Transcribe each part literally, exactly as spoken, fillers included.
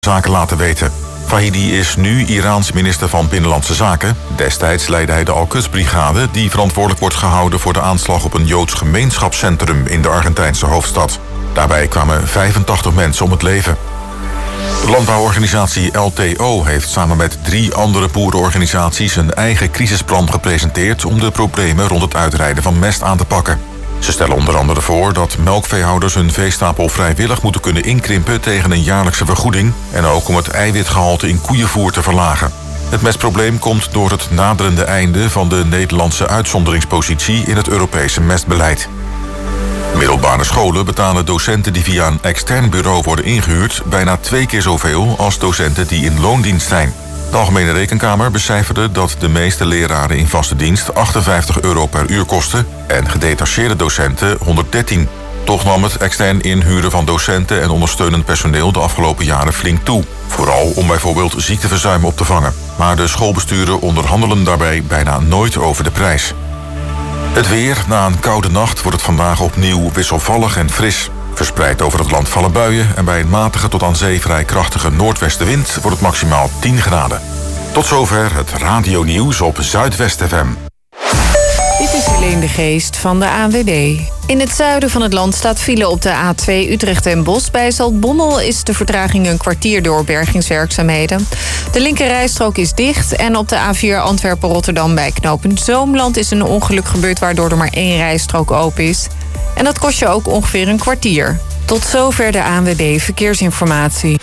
Zaken laten weten. Vahidi is nu Iraans minister van Binnenlandse Zaken. Destijds leidde hij de Al-Quds-brigade, die verantwoordelijk wordt gehouden voor de aanslag op een Joods gemeenschapscentrum in de Argentijnse hoofdstad. Daarbij kwamen vijfentachtig mensen om het leven. De landbouworganisatie L T O heeft samen met drie andere boerenorganisaties een eigen crisisplan gepresenteerd om de problemen rond het uitrijden van mest aan te pakken. Ze stellen onder andere voor dat melkveehouders hun veestapel vrijwillig moeten kunnen inkrimpen tegen een jaarlijkse vergoeding en ook om het eiwitgehalte in koeienvoer te verlagen. Het mestprobleem komt door het naderende einde van de Nederlandse uitzonderingspositie in het Europese mestbeleid. Middelbare scholen betalen docenten die via een extern bureau worden ingehuurd bijna twee keer zoveel als docenten die in loondienst zijn. De Algemene Rekenkamer becijferde dat de meeste leraren in vaste dienst achtenvijftig euro per uur kosten en gedetacheerde docenten honderddertien. Toch nam het extern inhuren van docenten en ondersteunend personeel de afgelopen jaren flink toe. Vooral om bijvoorbeeld ziekteverzuim op te vangen. Maar de schoolbesturen onderhandelen daarbij bijna nooit over de prijs. Het weer. Na een koude nacht wordt het vandaag opnieuw wisselvallig en fris. Verspreid over het land vallen buien en bij een matige tot aan zee vrij krachtige noordwestenwind wordt het maximaal tien graden. Tot zover het radionieuws op Zuidwest F M. Dit is Helene de Geest van de A N W B. In het zuiden van het land staat file op de A twee Utrecht en Bosch. Bij Zaltbommel is de vertraging een kwartier door bergingswerkzaamheden. De linkerrijstrook is dicht en op de A vier Antwerpen-Rotterdam bij knooppunt Zoomland is een ongeluk gebeurd waardoor er maar één rijstrook open is. En dat kost je ook ongeveer een kwartier. Tot zover de A N W B Verkeersinformatie.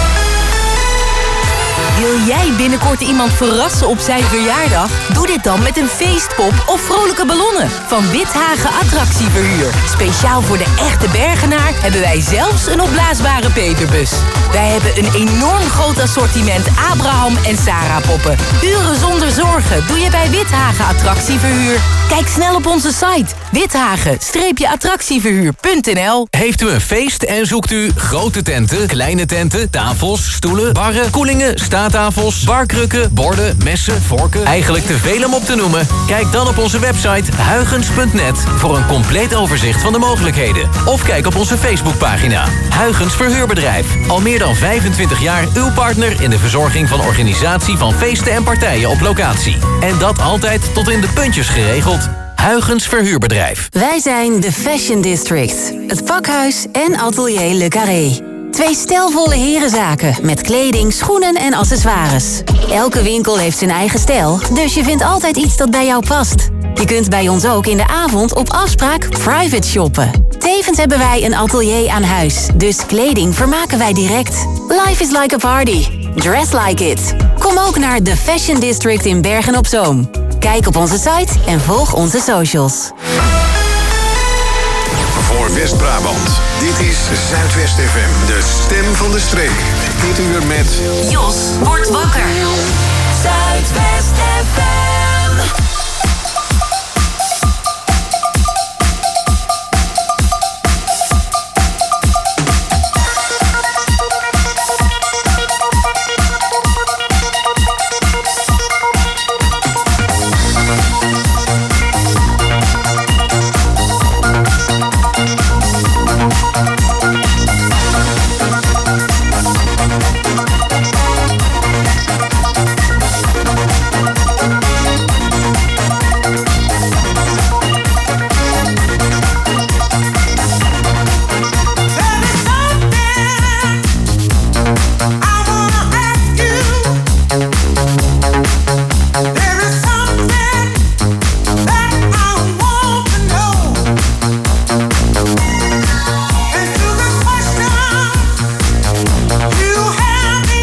Wil jij binnenkort iemand verrassen op zijn verjaardag? Doe dit dan met een feestpop of vrolijke ballonnen van Withagen Attractieverhuur. Speciaal voor de echte Bergenaar hebben wij zelfs een opblaasbare peperbus. Wij hebben een enorm groot assortiment Abraham en Sarah poppen. Uren zonder zorgen doe je bij Withagen Attractieverhuur. Kijk snel op onze site withagen attractieverhuur punt n l. Heeft u een feest en zoekt u grote tenten, kleine tenten, tafels, stoelen, barren, koelingen, staattafels, barkrukken, borden, messen, vorken, eigenlijk te veel om op te noemen? Kijk dan op onze website huygens punt net voor een compleet overzicht van de mogelijkheden. Of kijk op onze Facebookpagina Huygens Verhuurbedrijf. Al meer dan vijfentwintig jaar uw partner in de verzorging van organisatie van feesten en partijen op locatie. En dat altijd tot in de puntjes geregeld. Huygens Verhuurbedrijf. Wij zijn de Fashion District. Het pakhuis en atelier Le Carré. Twee stijlvolle herenzaken met kleding, schoenen en accessoires. Elke winkel heeft zijn eigen stijl, dus je vindt altijd iets dat bij jou past. Je kunt bij ons ook in de avond op afspraak private shoppen. Tevens hebben wij een atelier aan huis, dus kleding vermaken wij direct. Life is like a party. Dress like it. Kom ook naar de Fashion District in Bergen op Zoom. Kijk op onze site en volg onze socials. Voor West-Brabant. Dit is Zuidwest F M, de stem van de streek. Dit uur met... Jos wordt wakker. Zuidwest F M. You have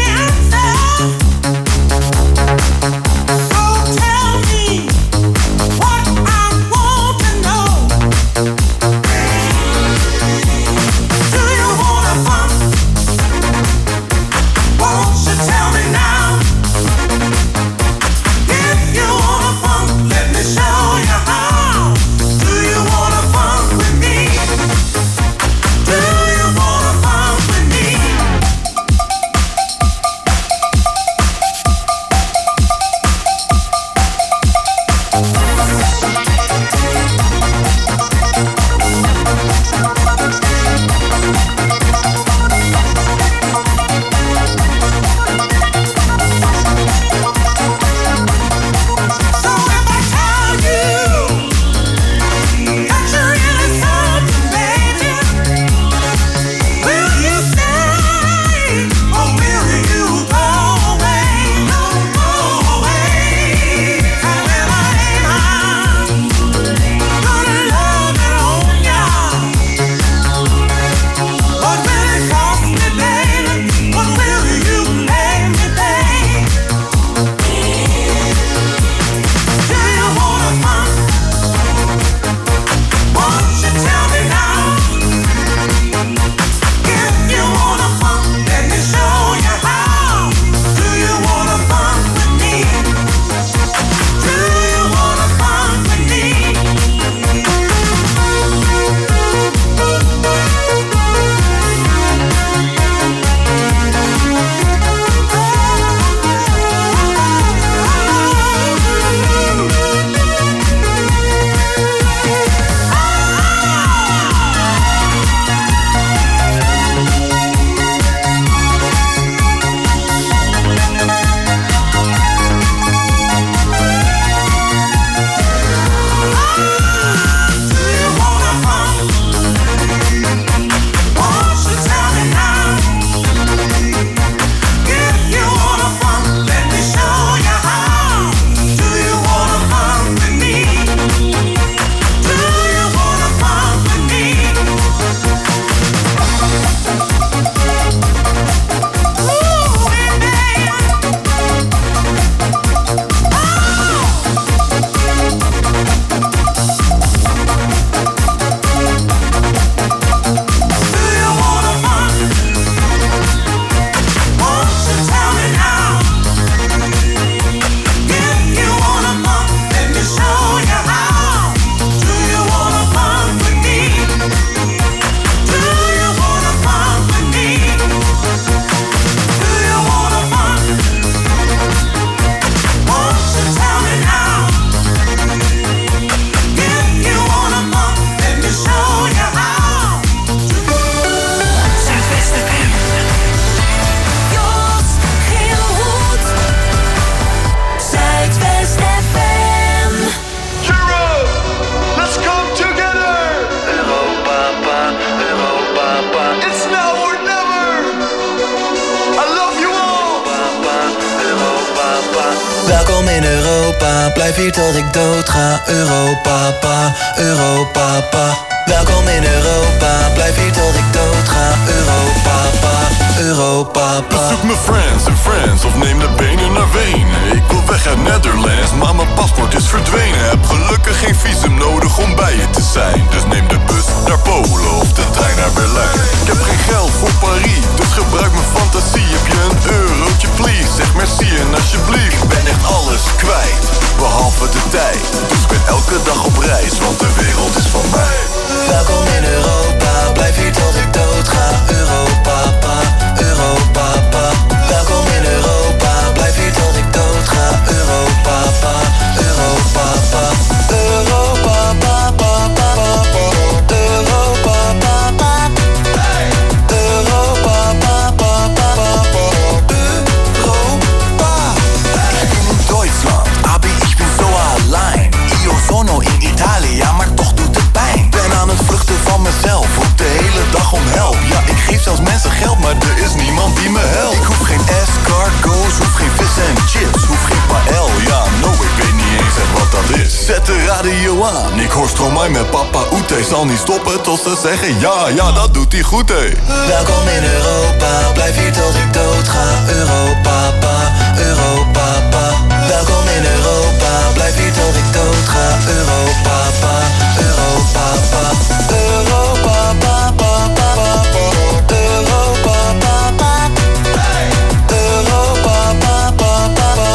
Welkom in Europa, blijf hier tot ik dood ga. Europa, pa, Europa, pa. Welkom in Europa, blijf hier tot ik dood ga. Europa, pa, Europa, pa. Bezoek mijn friends en friends of neem de benen naar Wenen. Ik wil weg uit Netherlands, maar mijn paspoort is verdwenen. Heb gelukkig geen visum nodig om bij je te zijn. Dus neem de bus naar Polen of de trein naar Berlijn. Ik heb geen geld voor Parijs, dus gebruik mijn fantasie. Heb je een eurotje please, zeg merci en alsjeblieft. Ik ben echt alles kwijt, behalve de tijd. Dus ik ben elke dag op reis, want de wereld is van mij. Welkom in Europa, blijf hier tot ik dood ga. Europa, pa, Europa, pa. Welkom in Europa, blijf hier tot ik dood ga. Europa, pa, Europa, pa. Europa, pa, pa, pa, pa. Europa, pa, pa. Europa, pa, pa, pa, pa. Europa. Ich bin in Deutschland, aber ich bin so allein. Io sono in Italia, maar toch doet het pijn. Ben aan het vluchten van mezelf, roep de hele dag om help. Ja, ik geef zelfs mensen geld, maar er is niemand die me helpt. Ik hoef geen escargots, hoef geen vis en chips, hoef geen paël. Ja, no, ik weet niet eens echt wat dat is. Zet de radio aan, ik hoor Stromae met Papa Oete. Zal niet stoppen tot ze zeggen ja, ja, dat doet hij goed, hé. Welkom in Europa, blijf hier tot ik dood ga. Europa, pa, Europa, pa. Welkom in Europa, blijf hier tot ik dood ga. Europa, pa, Europa, pa. Europa, pa, pa, pa, pa. Europa, pa, pa. Europa, pa, pa, pa, pa.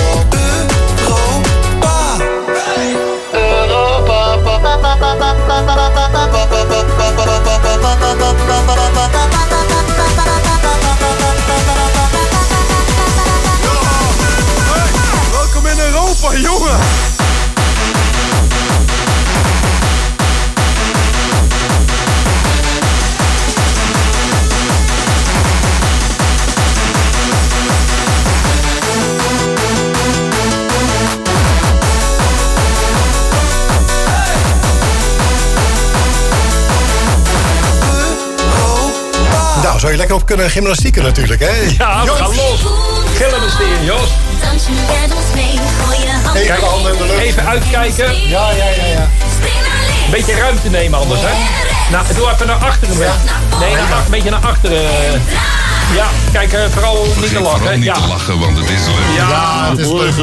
Europa. Europa, pa, pa, pa, pa, pa, Welkom in Europa, jongen! Nou, zou je lekker op kunnen gymnastieken natuurlijk, hè? Ja, we gaan los. Gillenbesteer, Jos. Even de handen in de lucht. Even uitkijken. Ja, ja, ja, ja. Een beetje ruimte nemen anders, hè? Nou, doe even naar achteren. Ja. Nee, naar, een beetje naar achteren. Ja, kijk, uh, vooral niet te lachen. Vooral niet ja. te lachen, want het is leuk. Ja, Ja, het is leuk.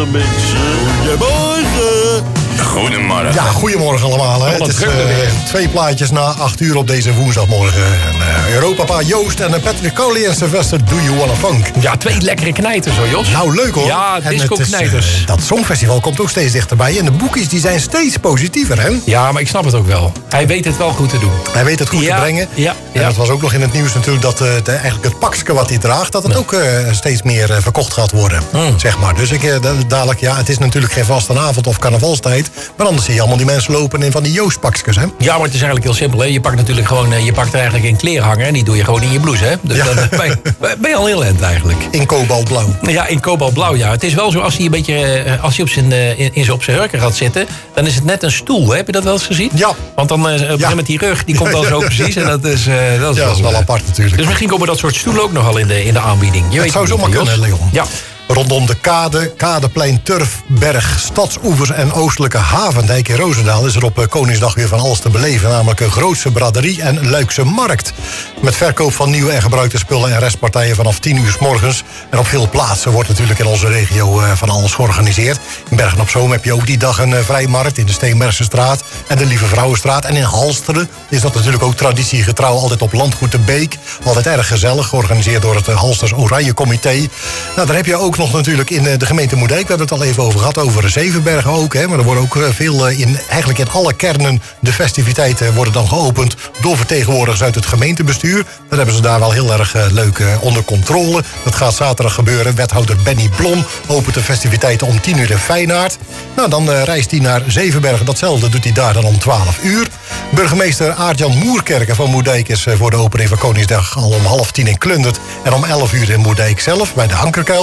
Goedemorgen! Goedemorgen. Ja, goedemorgen allemaal. Hè. Wat Het is druk er uh, weer. twee plaatjes na acht uur op deze woensdagmorgen. En, uh, Europapa Joost en uh, Patrick Coley en Sylvester Do You Wanna Funk. Ja, twee lekkere knijters hoor, Jos. Nou, leuk hoor. Ja, En disco het is, knijters. uh, dat Songfestival komt ook steeds dichterbij. En de boekjes die zijn steeds positiever, hè? Ja, maar ik snap het ook wel. Hij weet het wel goed te doen. Hij weet het goed Ja, te brengen. ja, En ja. dat was ook nog in het nieuws natuurlijk dat uh, de, eigenlijk het pakske wat hij draagt, dat het ook uh, steeds meer uh, verkocht gaat worden. Mm. Zeg maar. Dus ik uh, da- dadelijk, ja, het is natuurlijk geen vastenavond of carnavalstijd. Maar anders zie je allemaal die mensen lopen in van die Joostpakskes, hè? Ja, maar het is eigenlijk heel simpel. Hè? Je pakt natuurlijk gewoon, uh, je pakt er eigenlijk een kleerhanger en die doe je gewoon in je blouse, hè? Dus Ja. dan uh, ben, je, ben je al heel eind eigenlijk. In kobaltblauw. Ja, in kobaltblauw, ja. Het is wel zo, als hij een beetje, uh, als hij op zijn, uh, in, in zijn, op zijn hurken gaat zitten, dan is het net een stoel. Hè? Heb je dat wel eens gezien? Ja. Want dan uh, op een gegeven moment die rug, die komt dan zo precies. En dat is, uh, dat is Ja, dat is wel uh, apart natuurlijk. Dus misschien komen dat soort stoelen ook nogal in de, in de aanbieding. Je Het weet zou het niet, zomaar Jos. kunnen, Leon. Ja. Rondom de kade, Kadeplein, Turfberg, Stadsoevers en Oostelijke Havendijk in Roosendaal is er op Koningsdag weer van alles te beleven. Namelijk een grootse braderie en Luikse markt. Met verkoop van nieuwe en gebruikte spullen en restpartijen vanaf tien uur 's morgens. En op veel plaatsen wordt natuurlijk in onze regio uh, van alles georganiseerd. In Bergen op Zoom heb je ook die dag een uh, vrijmarkt in de Steenbergse straat en de Lieve Vrouwenstraat. En in Halsteren is dat natuurlijk ook traditiegetrouw, altijd op Landgoed de Beek. Altijd erg gezellig, georganiseerd door het uh, Halsters Oranje Comité. Nou, daar heb je ook nog natuurlijk in uh, de gemeente Moerdijk, we hebben het al even over gehad, over Zevenbergen ook. Hè, maar er worden ook uh, veel, uh, in, eigenlijk in alle kernen, de festiviteiten worden dan geopend door vertegenwoordigers uit het gemeentebestuur. Dat hebben ze daar wel heel erg uh, leuk uh, onder controle. Dat gaat zaterdag gebeuren. Wethouder Benny Blom opent de festiviteiten om tien uur in Feyenaard. Nou, dan uh, reist hij naar Zevenbergen. Datzelfde doet hij daar dan om twaalf uur. Burgemeester Aart-Jan Moerkerken van Moerdijk is uh, voor de opening van Koningsdag al om half tien in Klundert. En om elf uur in Moerdijk zelf, bij de Ankerkuil. En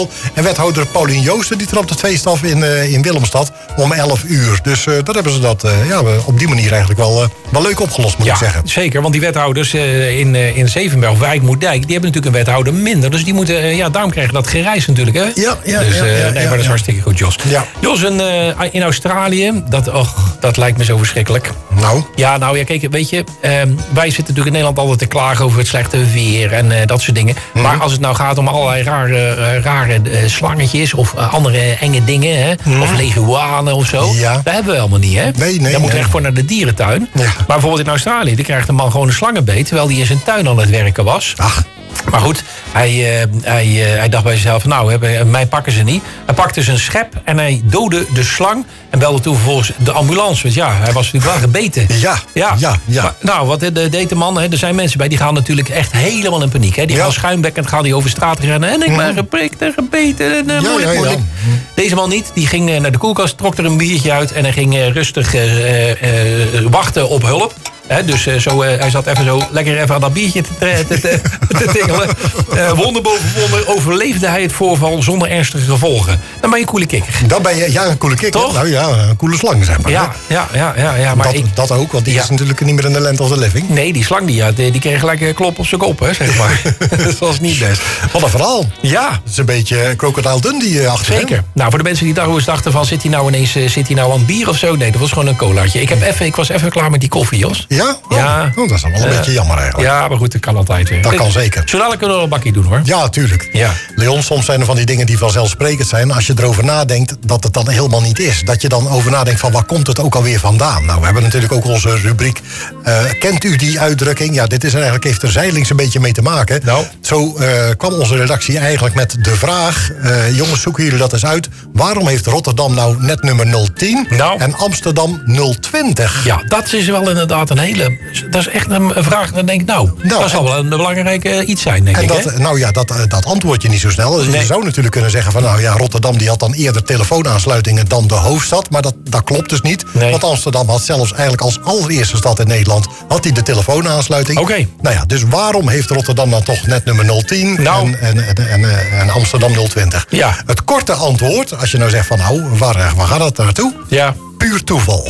wethouder Paulien Joosten die trapt het feest af in, uh, in Willemstad om elf uur. Dus uh, dat hebben ze dat uh, ja, op die manier eigenlijk wel, uh, wel leuk opgelost, moet ja, ik zeggen. Zeker, want die wethouders uh, in, uh, in Zevenberg of Wijkmoerdijk, die hebben natuurlijk een wethouder minder. Dus die moeten, uh, ja, daarom krijgen dat gereis natuurlijk, hè? Ja, ja, dus, uh, ja, ja, nee, maar ja, dat is ja. hartstikke goed, Jos. Ja. Jos, een, uh, in Australië, dat, oh, dat lijkt me zo verschrikkelijk. Nou? Ja, nou ja, kijk, weet je, uh, wij zitten natuurlijk in Nederland altijd te klagen over het slechte weer en uh, dat soort dingen. Mm-hmm. Maar als het nou gaat om allerlei rare, uh, rare uh, slangetjes of uh, andere enge dingen, hè, mm-hmm. of leguanen of zo, ja. dat hebben we helemaal niet, hè? Nee, nee. Daar moet nee. echt voor naar de dierentuin. Ja. Maar bijvoorbeeld in Australië, die krijgt een man gewoon een slangenbeet, terwijl hij in zijn tuin aan het werken was. Ach. Maar goed, hij, uh, hij, uh, hij dacht bij zichzelf, nou, hebben, mij pakken ze niet. Hij pakte zijn schep en hij doodde de slang en belde toen vervolgens de ambulance. Want ja, hij was natuurlijk wel gebeten. Ja, ja, ja. ja. Maar, nou, wat deed de man? Hè? Er zijn mensen bij, die gaan natuurlijk echt helemaal in paniek. Hè? Die ja. gaan schuimbekkend, gaan die over straat rennen. En ik ben mm. geprikt en gebeten. En, uh, ja, moeilijk, ja, ja. moeilijk. Deze man niet. Die ging uh, naar de koelkast, trok er een biertje uit en hij ging uh, rustig uh, uh, wachten op hulp. He, dus uh, zo, uh, hij zat even zo lekker even aan dat biertje te, te, te, te tingelen. Uh, wonder boven wonder overleefde hij het voorval zonder ernstige gevolgen. Dan ben je een coole kikker. Dan ben je, ja, een coole kikker. Toch? Nou ja, een coole slang, zeg maar. Ja, ja, ja, ja, ja maar dat, ik, dat ook, want die ja. is natuurlijk niet meer in de land of the living. Nee, die slang die, die, die kreeg gelijk een klop op zijn kop, hè, zeg maar. Dat was niet best. Wat een verhaal. Ja. Het is een beetje Crocodile Dundee achter. Zeker. Hè? Nou, voor de mensen die daar dachten van, zit hij nou ineens uh, zit hij nou aan het bier of zo? Nee, dat was gewoon een colaatje. Ik, heb even, ik was even klaar met die koffie, Jos. Ja? Oh. Ja. Oh, dat is dan wel een uh, beetje jammer eigenlijk. Ja, maar goed, dat kan altijd weer. Dat kan zeker. Zo dadelijk kunnen we nog een bakje doen, hoor. Ja, tuurlijk. Ja. Leon, soms zijn er van die dingen die vanzelfsprekend zijn. Als je erover nadenkt dat het dan helemaal niet is. Dat je dan over nadenkt van waar komt het ook alweer vandaan? Nou, we hebben natuurlijk ook onze rubriek. Uh, kent u die uitdrukking? Ja, dit is er eigenlijk, heeft er zijdelings een beetje mee te maken. Nou. Zo uh, kwam onze redactie eigenlijk met de vraag. Uh, jongens, zoeken jullie dat eens uit. Waarom heeft Rotterdam nou net nummer nul tien nou. en Amsterdam nul twintig? Ja, dat is wel inderdaad een hele... Dat is echt een vraag. Dan denk ik, nou, nou dat zal wel een belangrijk uh, iets zijn, denk en ik. Dat, hè? nou ja, dat, dat antwoord je niet zo snel. Dus nee. Je zou natuurlijk kunnen zeggen van, nou ja, Rotterdam die had dan eerder telefoonaansluitingen dan de hoofdstad. Maar dat, dat klopt dus niet. Nee. Want Amsterdam had zelfs eigenlijk als allereerste stad in Nederland had hij de telefoonaansluiting. Oké. Okay. Nou ja, dus waarom heeft Rotterdam dan toch net nummer nul tien nou. en, en, en, en, en Amsterdam nul twintig? Ja. Het korte antwoord, als je nou zegt van, nou, waar, waar gaat dat naartoe? Ja. Puur toeval.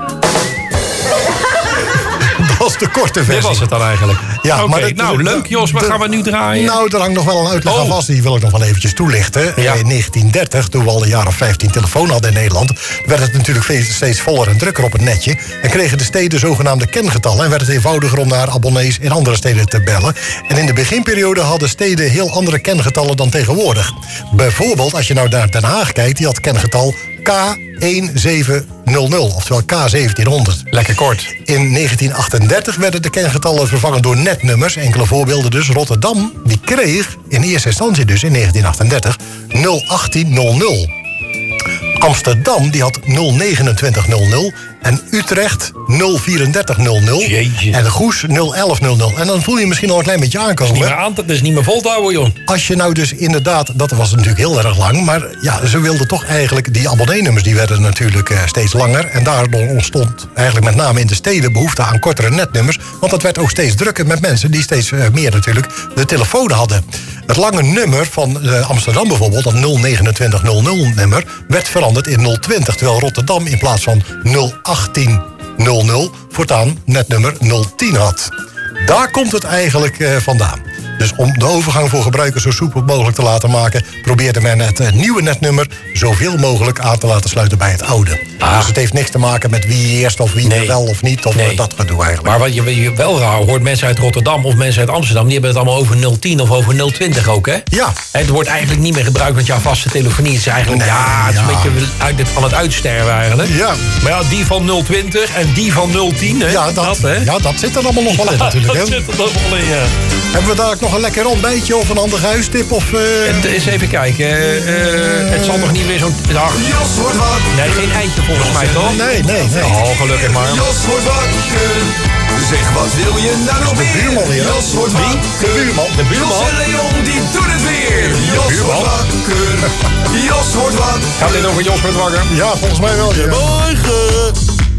Dat was de korte versie. Dit was het dan eigenlijk. Ja, okay, maar het, nou, leuk Jos, wat de, gaan we nu draaien? Nou, er hangt nog wel een uitleg oh. aan vast. Die wil ik nog wel eventjes toelichten. Ja. In negentien dertig, toen we al een jaar of vijftien telefoon hadden in Nederland, werd het natuurlijk steeds voller en drukker op het netje. En kregen de steden zogenaamde kengetallen. En werd het eenvoudiger om naar abonnees in andere steden te bellen. En in de beginperiode hadden steden heel andere kengetallen dan tegenwoordig. Bijvoorbeeld, als je nou naar Den Haag kijkt, die had kengetal K zeventienhonderd, oftewel K zeventienhonderd. Lekker kort. In negentien achtendertig werden de kengetallen vervangen door netnummers. Enkele voorbeelden dus. Rotterdam, die kreeg in eerste instantie dus in negentien achtendertig nul achttien nul nul. Amsterdam, die had nul negenentwintig nul nul. En Utrecht nul vierendertig nul nul. Jeetje. En Goes nul elf nul nul. En dan voel je misschien al een klein beetje aankomen. Dat is niet meer, aan, dat is niet meer vol te houden, joh. Als je nou dus inderdaad, dat was natuurlijk heel erg lang. Maar ja, ze wilden toch eigenlijk, die abonneenummers die werden natuurlijk uh, steeds langer. En daardoor ontstond eigenlijk met name in de steden behoefte aan kortere netnummers. Want het werd ook steeds drukker met mensen die steeds uh, meer natuurlijk de telefoon hadden. Het lange nummer van uh, Amsterdam bijvoorbeeld, dat nul negenentwintig nul nul nummer, werd veranderd in nul twintig. Terwijl Rotterdam in plaats van nul achttien nul nul voortaan netnummer nul tien had. Daar komt het eigenlijk uh, vandaan. Dus om de overgang voor gebruikers zo soepel mogelijk te laten maken, probeerde men het uh, nieuwe netnummer zoveel mogelijk aan te laten sluiten bij het oude. Ah. Dus het heeft niks te maken met wie eerst of wie nee. wel of niet, of nee. dat gedoe eigenlijk. Maar wat je, je wel raar hoort, mensen uit Rotterdam of mensen uit Amsterdam, die hebben het allemaal over nul tien of over nul twintig ook, hè? Ja. Het wordt eigenlijk niet meer gebruikt met jouw vaste telefonie. Het is eigenlijk, nee, ja, het is ja. een beetje uit, aan het uitsterven eigenlijk. Ja. Maar ja, die van nul twintig en die van nul tien, hè? Ja, dat, dat, hè? Ja, dat zit er allemaal nog wel in ja, natuurlijk, dat hè? zit er nog wel in, ja. Hebben we daar nog een lekker ontbijtje of een ander huistip? Of, uh... het, eens even kijken. Uh, uh, het zal nog niet weer zo'n... Ach, nee, geen eitje volgens mij, toch? Nee, nee, nee. Oh, gelukkig maar. Jos wordt wakker. Zeg, wat wil je nou nog meer? De buurman weer. Jos wordt wakker. De buurman. De buurman. Jos en Leon, die doen het weer. Jos wordt wakker. Jos wordt wakker. Gaat dit over Jos wordt wakker? Ja, volgens mij wel. Ja. Morgen.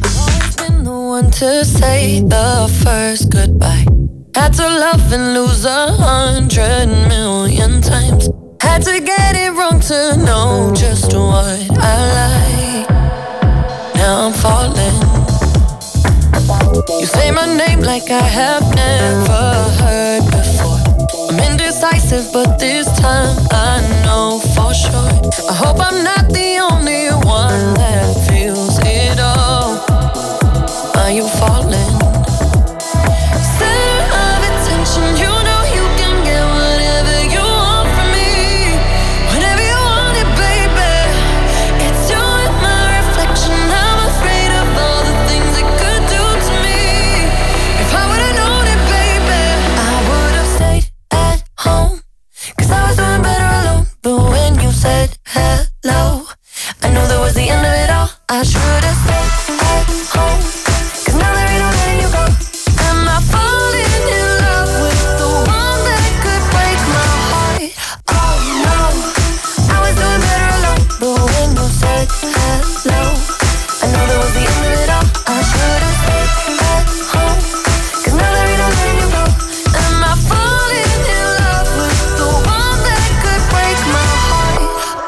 The one to say the first goodbye. Had to love and lose a hundred million times. Had to get it wrong to know just what I like. Now I'm falling. You say my name like I have never heard before. I'm indecisive, but this time I know for sure. I hope I'm not the only one that feels it all. Are you falling? Center of attention, you know you can get whatever you want from me. Whenever you want it, baby. It's you and my reflection. I'm afraid of all the things it could do to me. If I would've known it, baby, I would've stayed at home. Cause I was doing better alone. But when you said hello, I knew that was the end of it all. I should've stayed at home. Cause now there ain't no letting you go. Am I falling in love with the one that could break my heart? Oh no, I was doing better alone. But when you said hello, I knew that was the end of it all. I should've stayed at home. Cause now there ain't no letting you go. Am I falling in love with the one that could break my heart?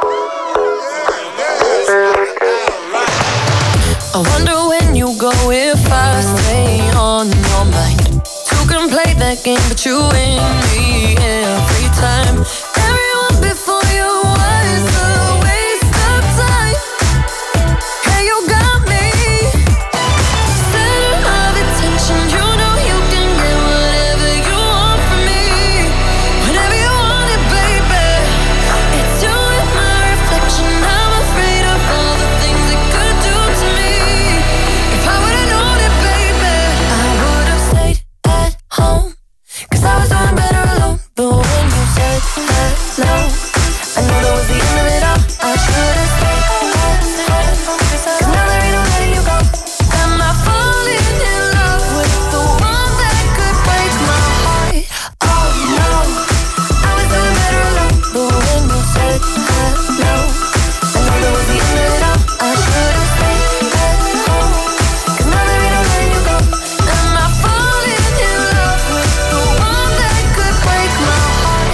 I wonder when you go if I stay on your mind. Two can play that game, but you win me every time. Everyone before you was a waste of time. Hey, you got me. Center of attention, you know you can get whatever you want from me. Whenever you want it, baby. It's you and my reflection. I'm afraid of all the things it could do to me. If I would've known it, baby, I would've stayed at home. Cause I was doing better alone. But when you said hello, I knew that was the end of it all. I should've stayed at home. Cause now there ain't no letting you go. Am I falling in love with the one that could break my heart? Oh no, I was doing better alone. But when you said hello, I knew that was the end of it all. I should've stayed at home. Cause now there ain't no letting you go. Am I falling in love with the one that could break my heart?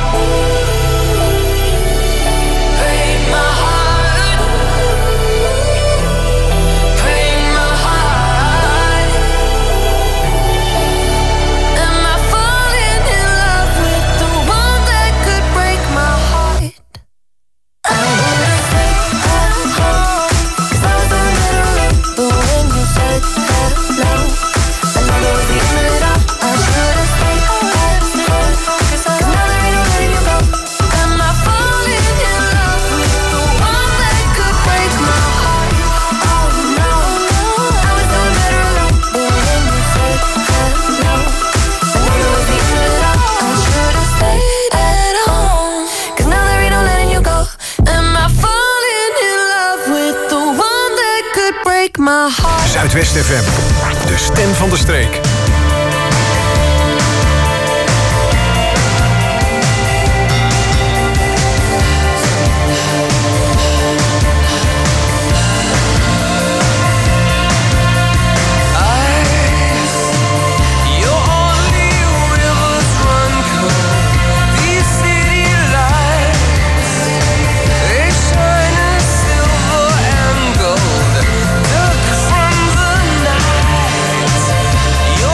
Break my heart. Break my heart. Am I falling in love with the one that could break my heart? I would've stayed at home. Cause I was doing better alone. But when you said hello, I knew that was the end of it all. I should've stayed at home. Cause now there ain't no letting you go. Am I falling in love with the one that could break my heart? Oh no, I was doing better alone. But when you said hello, I knew that was the end of it all. I should've stayed at home. Cause now there ain't no letting you go. Am I falling in love with the one that could break my heart? Zuidwest F M, de stem van de streek. Your only rivers run cold. These city lights, they shine as silver and gold. Look from the night. Your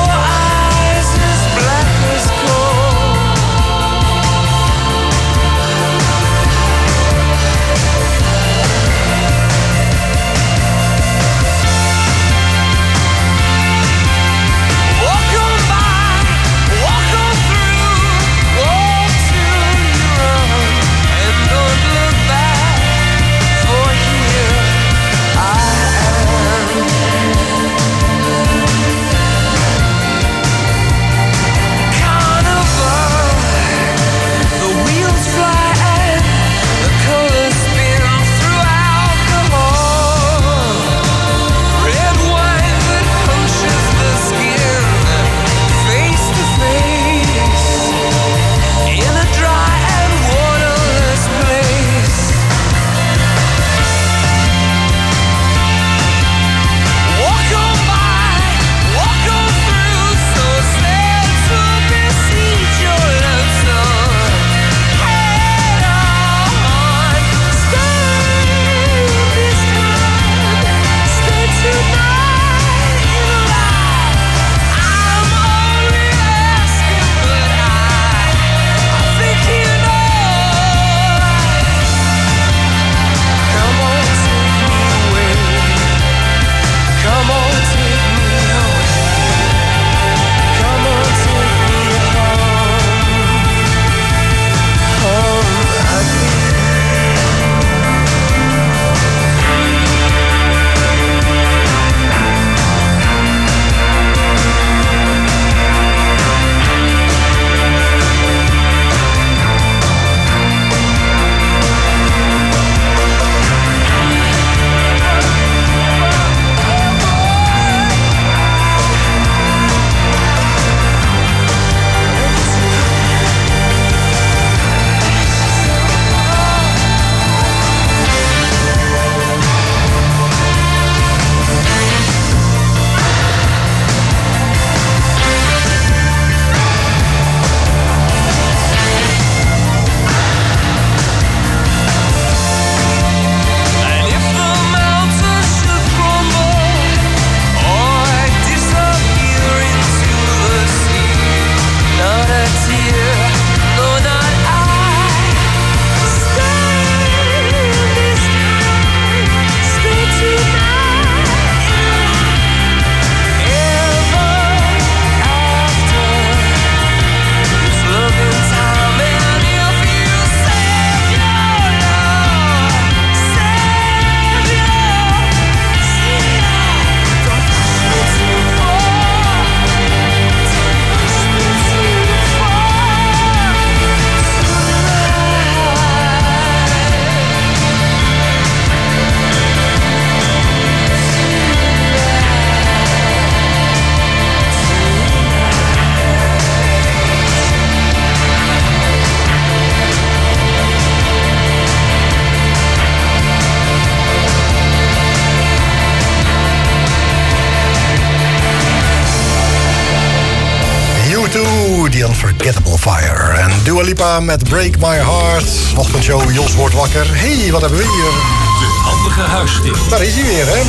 Unforgettable Fire. En Dua Lipa met Break My Heart. Ochtendshow, Jos wordt wakker. Hey, wat hebben we hier? De handige huistip. Daar is hij weer, hè?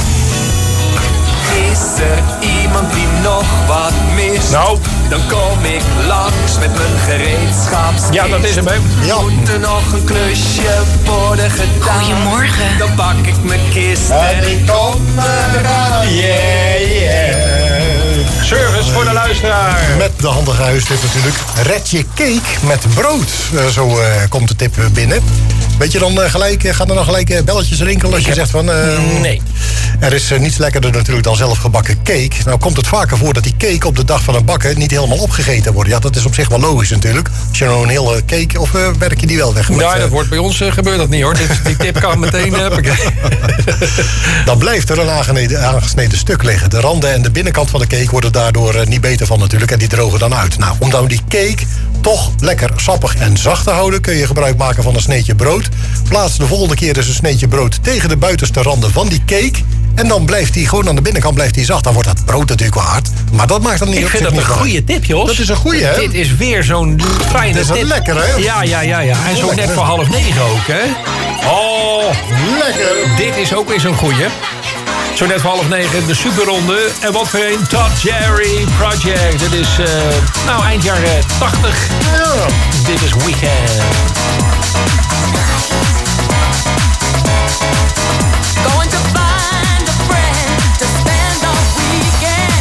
Is er iemand die nog wat mist? Nou. Dan kom ik langs met mijn gereedschapskist. Ja, dat is hem, hè? Ja. Moet er nog een klusje worden gedaan? Goedemorgen. Dan pak ik mijn kist En ik kom eraan. Yeah, yeah. Service voor de luisteraar. Met de handige huistip natuurlijk. Red je cake met brood. Uh, zo uh, komt de tip binnen. Weet je dan uh, gelijk, uh, gaan er dan gelijk uh, belletjes rinkelen als je heb... zegt van... Uh, nee. Er is uh, niets lekkerder natuurlijk dan zelf gebakken cake. Nou komt het vaker voor dat die cake op de dag van het bakken niet helemaal opgegeten wordt. Ja, dat is op zich wel logisch natuurlijk. Als je nou een hele cake, of uh, werk je die wel weg? Met, Ja, dat uh, wordt bij ons uh, gebeurt dat niet, hoor. Dit, die tip kan meteen... Uh, dan blijft er een aangesneden, aangesneden stuk liggen. De randen en de binnenkant van de cake worden daardoor uh, niet beter van natuurlijk. En die drogen dan uit. Nou, om dan die cake toch lekker sappig en zacht te houden, kun je gebruik maken van een sneetje brood. Plaats de volgende keer dus een sneetje brood tegen de buitenste randen van die cake. En dan blijft die gewoon aan de binnenkant blijft die zacht. Dan wordt dat brood natuurlijk wel hard. Maar dat maakt dan niet Ik op vind zich dat een niet goede tip, Jos. Dat is een goeie, hè? Dit is weer zo'n fijne Dit is tip. lekker, hè? Ja, ja, ja, ja. En zo net voor half negen ook, hè? Oh, lekker. Dit is ook weer zo'n goeie. Zo net voor half negen, de superronde. En wat voor een Todd Jerry Project. Dit is, uh, nou, eind jaren tachtig. Ja. Dit is Weekend. Going to find a friend to spend all weekend.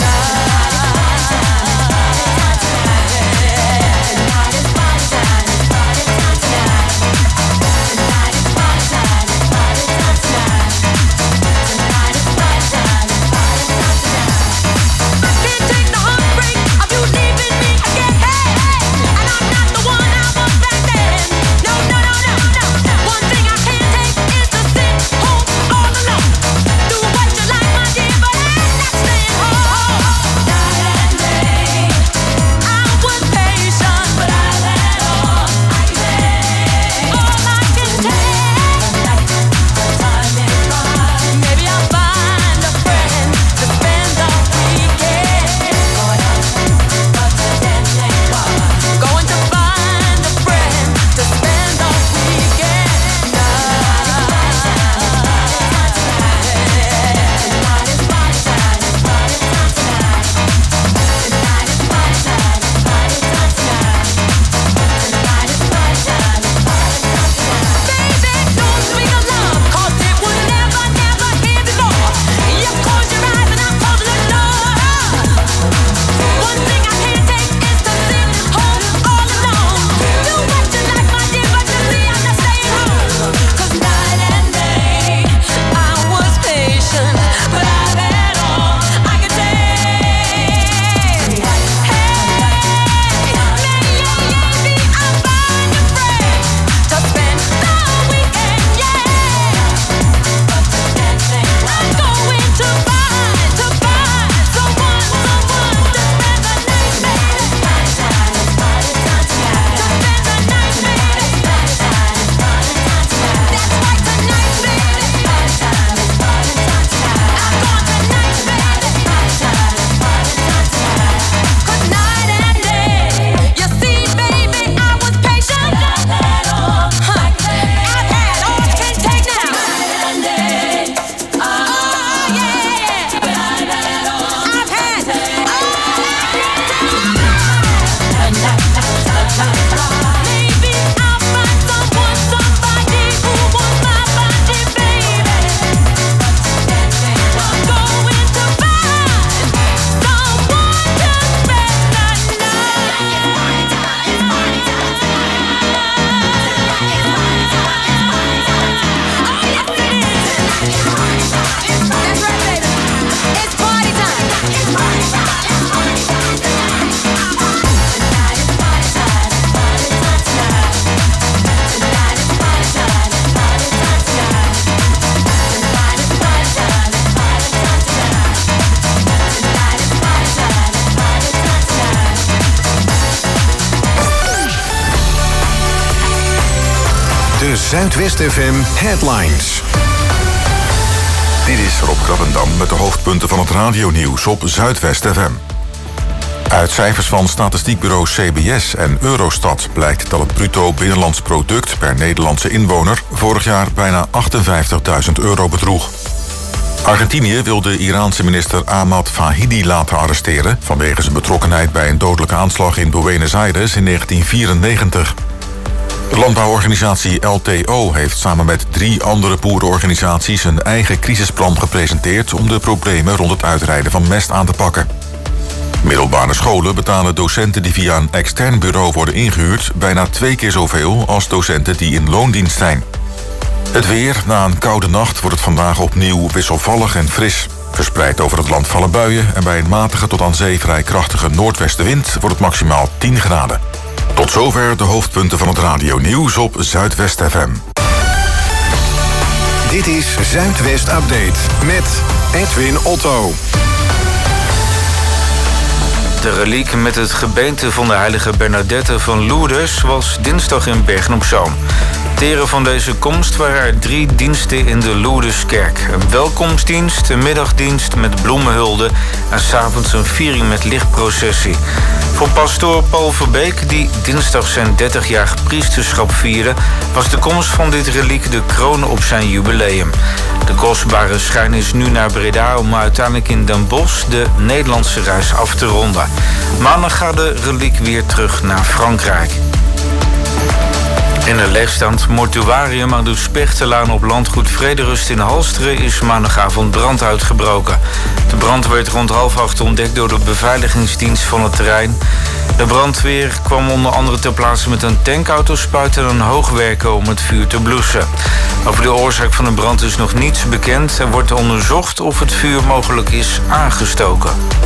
De Zuidwest F M Headlines. Dit is Rob Krabbendam met de hoofdpunten van het radionieuws op Zuidwest F M. Uit cijfers van statistiekbureau C B S en Eurostat blijkt dat het bruto binnenlands product per Nederlandse inwoner vorig jaar bijna achtenvijftigduizend euro bedroeg. Argentinië wil de Iraanse minister Ahmad Fahidi laten arresteren vanwege zijn betrokkenheid bij een dodelijke aanslag in Buenos Aires in negentien vierennegentig. De landbouworganisatie L T O heeft samen met drie andere boerenorganisaties een eigen crisisplan gepresenteerd om de problemen rond het uitrijden van mest aan te pakken. Middelbare scholen betalen docenten die via een extern bureau worden ingehuurd bijna twee keer zoveel als docenten die in loondienst zijn. Het weer. Na een koude nacht wordt het vandaag opnieuw wisselvallig en fris. Verspreid over het land vallen buien en bij een matige tot aan zee vrij krachtige noordwestenwind wordt het maximaal tien graden. Tot zover de hoofdpunten van het radionieuws op Zuidwest F M. Dit is Zuidwest Update met Edwin Otto. De reliek met het gebeente van de heilige Bernadette van Lourdes was dinsdag in Bergen-op-Zoom. Teren van deze komst waren er drie diensten in de Lourdeskerk. Een welkomstdienst, een middagdienst met bloemenhulde en 's avonds een viering met lichtprocessie. Voor pastoor Paul Verbeek, die dinsdag zijn dertigjarig priesterschap vierde, was de komst van dit reliek de kroon op zijn jubileum. De kostbare schijn is nu naar Breda om uiteindelijk in Den Bosch de Nederlandse reis af te ronden. Maandag gaat de reliek weer terug naar Frankrijk. In een leegstaand mortuarium aan de Spechterlaan op landgoed Vrederust in Halsteren is maandagavond brand uitgebroken. De brand werd rond half acht ontdekt door de beveiligingsdienst van het terrein. De brandweer kwam onder andere ter plaatse met een tankauto-spuit en een hoogwerker om het vuur te blussen. Over de oorzaak van de brand is nog niets bekend. Er wordt onderzocht of het vuur mogelijk is aangestoken.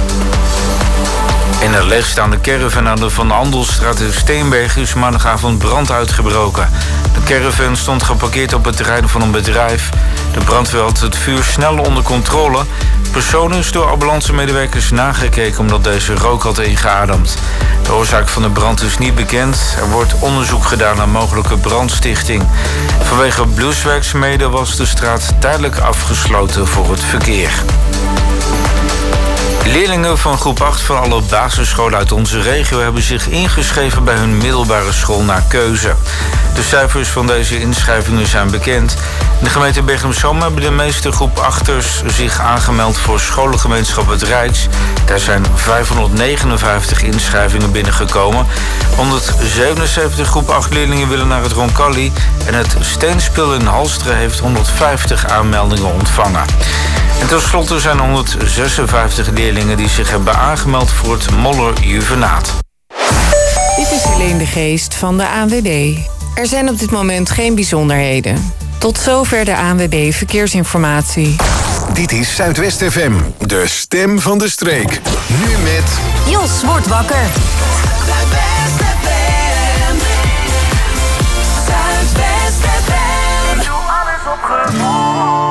In een leegstaande caravan aan de Van Andelstraat in Steenberg is maandagavond brand uitgebroken. De caravan stond geparkeerd op het terrein van een bedrijf. De brandweer had het vuur snel onder controle. De persoon is door ambulancemedewerkers nagekeken omdat deze rook had ingeademd. De oorzaak van de brand is niet bekend. Er wordt onderzoek gedaan naar mogelijke brandstichting. Vanwege bluswerkzaamheden was de straat tijdelijk afgesloten voor het verkeer. Leerlingen van groep acht van alle basisscholen uit onze regio hebben zich ingeschreven bij hun middelbare school naar keuze. De cijfers van deze inschrijvingen zijn bekend. In de gemeente Bergen-op-Zoom hebben de meeste groep achters zich aangemeld voor scholengemeenschap Het Rijks. Daar zijn vijfhonderdnegenenvijftig inschrijvingen binnengekomen. honderdzevenenzeventig groep acht leerlingen willen naar het Roncalli en het Steenspil in Halsteren heeft honderdvijftig aanmeldingen ontvangen. En tenslotte zijn honderdzesenvijftig leerlingen die zich hebben aangemeld voor het Moller Juvenaat. Dit is Helene de Geest van de A N W B. Er zijn op dit moment geen bijzonderheden. Tot zover de A N W B Verkeersinformatie. Dit is Zuidwest F M, de stem van de streek. Nu met... Jos wordt wakker. Zuidwest F M. Zuidwest F M. Doe alles op gevoel.